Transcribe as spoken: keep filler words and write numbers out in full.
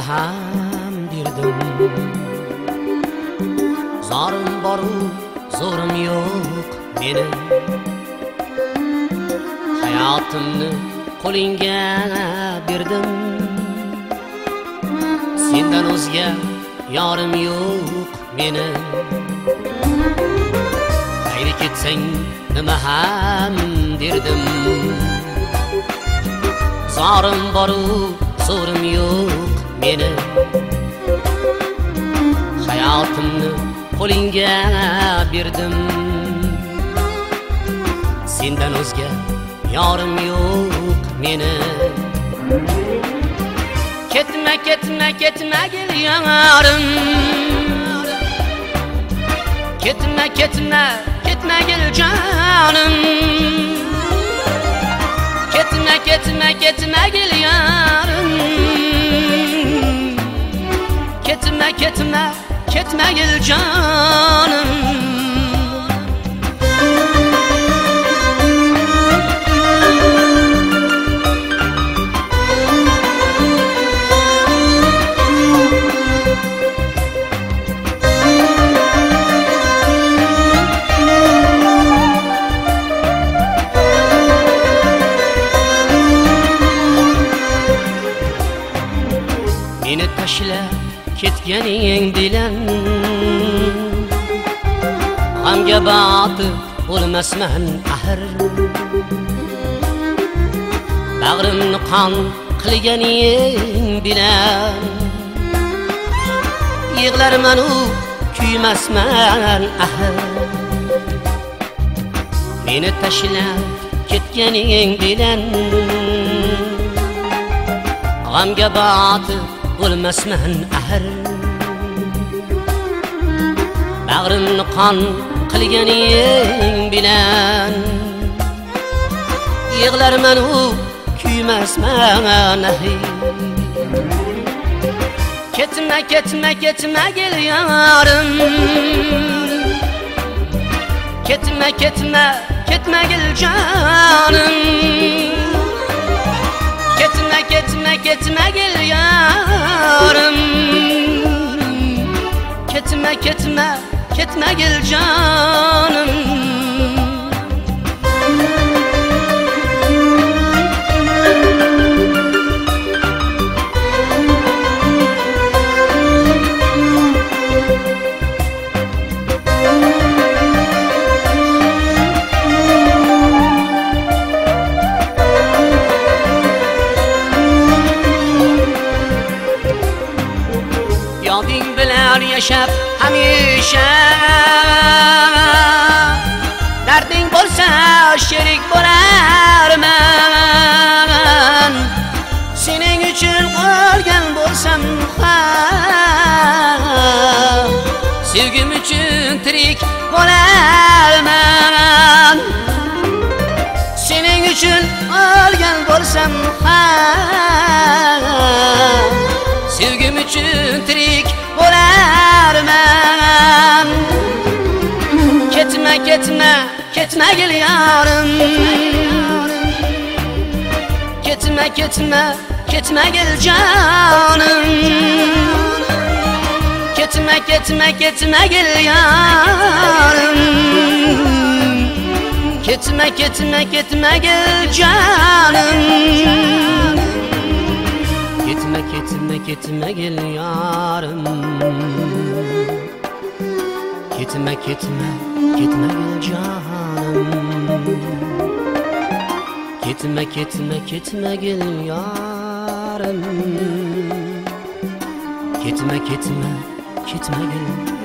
ham berdim. Zorim boru zo'rim yo'q mening. Hayotimni qo'lingga berdim. Sendan o'zga yorim yo'q mening. Qayri ketsang nima ham derdim. Zorim boru zo'rim yo'q mening. Hayotimni qo'lingga berdim. Sendan o'zga yorim yo'q mening. Ketma ketma ketma gel yarim. Ketma ketma ketma gel canım. Ketma ketma ketma gel yarim. Ketma ketma ketma gel canım. Meni tashlab ketganing bilan g'amga botib bo'lmasman axir. Bag'rimni qon qilganing bilan yig'larman u kuymasman axir. Meni tashlab ketganing bilan g'amga botib bo'lmasman axir. Bag'rimni qon qilganing bilan yig'larman u kuymasman axir. Ketma ketma ketma gel yarim. Ketma ketma ketma gel canım. Ketma ketma ketma gel yarim. Ketma ketma ketma gel canım. Yoding bilan yashab hamisha, darding bo'lsa sherik bo'larman. Sening uchun o'lgan bo'lsam ham, sevgim uchun tirik bo'larman. Sening uchun o'lgan bo'lsam ham, sevgim uchun tirik bo'larman. Ketma ketma ketma gel yarim. Ketma ketma ketma gel canım. Ketma ketma ketma gel yarim. Ketma ketma ketma gel canım. Ketma ketma ketma gel yarim. Ketma ketma ketma gel canım. Ketma ketma ketma gel yarim. Ketma ketma ketma gel